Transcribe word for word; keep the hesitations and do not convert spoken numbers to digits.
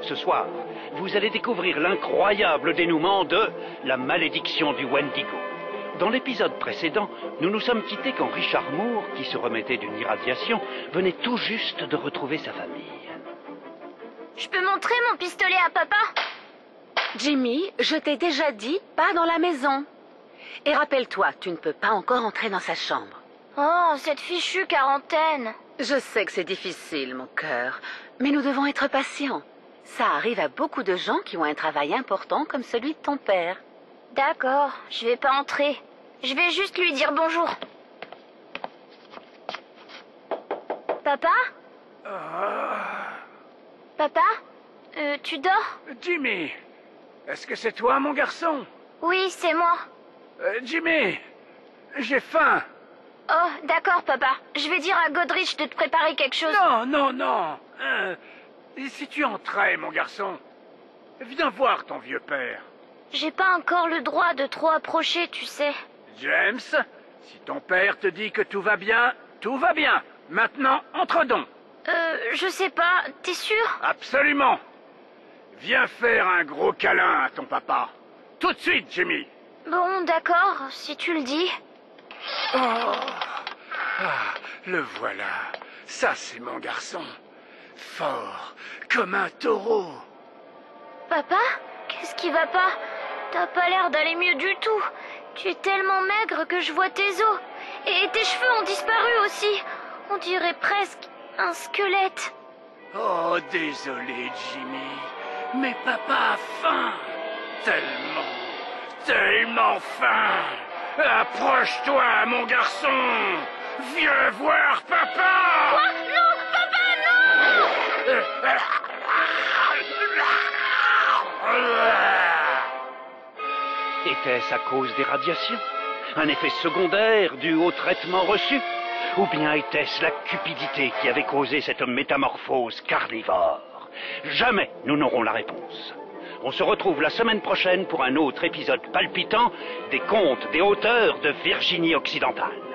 Ce soir, vous allez découvrir l'incroyable dénouement de La malédiction du Wendigo. Dans l'épisode précédent, nous nous sommes quittés quand Richard Moore, qui se remettait d'une irradiation, venait tout juste de retrouver sa famille. Je peux montrer mon pistolet à papa? Jimmy, je t'ai déjà dit, pas dans la maison. Et rappelle-toi, tu ne peux pas encore entrer dans sa chambre. Oh, cette fichue quarantaine. Je sais que c'est difficile, mon cœur, mais nous devons être patients. Ça arrive à beaucoup de gens qui ont un travail important comme celui de ton père. D'accord, je vais pas entrer. Je vais juste lui dire bonjour. Papa? Ah. Papa? Euh, tu dors? Jimmy, est-ce que c'est toi, mon garçon? Oui, c'est moi. Euh, Jimmy, j'ai faim. Oh, d'accord, papa. Je vais dire à Godrich de te préparer quelque chose. Non, non, non. Euh, et si tu entrais, mon garçon? Viens voir ton vieux père. J'ai pas encore le droit de trop approcher, tu sais. James, si ton père te dit que tout va bien, tout va bien. Maintenant, entre donc. Euh, je sais pas. T'es sûr? Absolument. Viens faire un gros câlin à ton papa. Tout de suite, Jimmy. Bon, d'accord, si tu le dis. Oh. Ah, le voilà. Ça, c'est mon garçon. Fort, comme un taureau. Papa? Qu'est-ce qui va pas? T'as pas l'air d'aller mieux du tout. Tu es tellement maigre que je vois tes os. Et tes cheveux ont disparu aussi. On dirait presque un squelette. Oh, désolé, Jimmy. Mais papa a faim. Tellement, tellement faim. Approche-toi, mon garçon. Viens voir papa. Quoi? Non, papa, non! Était-ce à cause des radiations? Un effet secondaire dû au traitement reçu? Ou bien était-ce la cupidité qui avait causé cette métamorphose carnivore? Jamais nous n'aurons la réponse. On se retrouve la semaine prochaine pour un autre épisode palpitant des contes des hauteurs de Virginie occidentale.